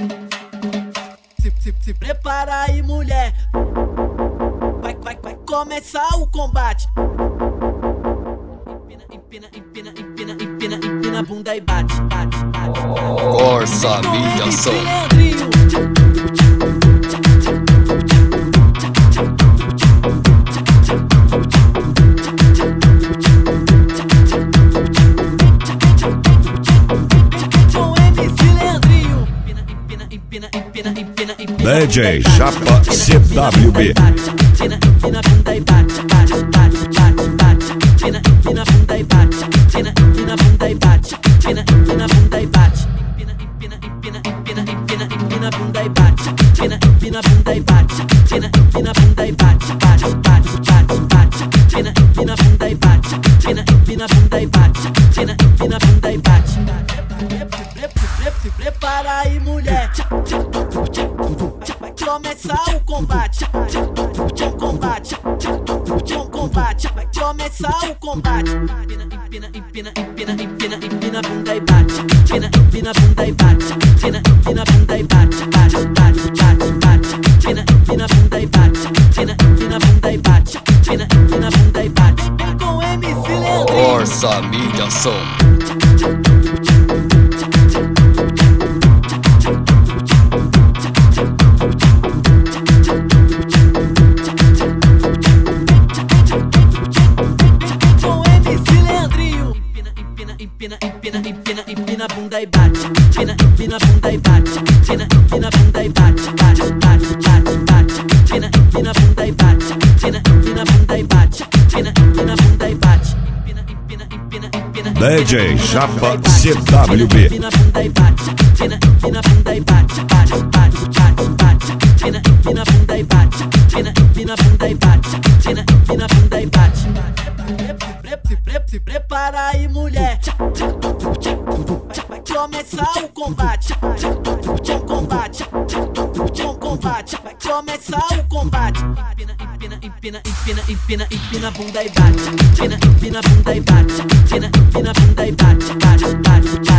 Se prepara aí, mulher. Vai começar o combate. Empina a bunda e bate. Corsa Mídia Som. DJ Chapa CWB. Empina a bunda e bate. Empina a bunda e bate. Empina a bunda e bate. Empina a bunda e bate. Empina a bunda e bate. Empina a bunda e bate. Empina a bunda e bate. Empina a bunda e bate. Empina a bunda e bate. Empina a bunda e bate. Se prepara aí, mulher. Vai começar o combate. Vai começar o combate. Empina a bunda e bate. Empina a bunda e bate. Empina a bunda e bate. Empina a bunda e bate. Empina a bunda e bate. Empina a bunda e bate. Vem com MC Leandrinho. Corsa Mídia Som. Empina a bunda e bate. Empina a bunda e bate. Empina a bunda e bate. Empina a bunda e bate. Empina a bunda e bate. Empina a bunda e bate. DJ Chapa CWB. Empina a bunda e bate. Empina a bunda e bate. Empina a bunda e bate. Empina a bunda e bate. Empina a bunda e bate. Se prepara aí, mulher. Vai começar o combate. Vai começar o combate. Empina a bunda e bate. Empina a bunda e bate. Empina a bunda e bate.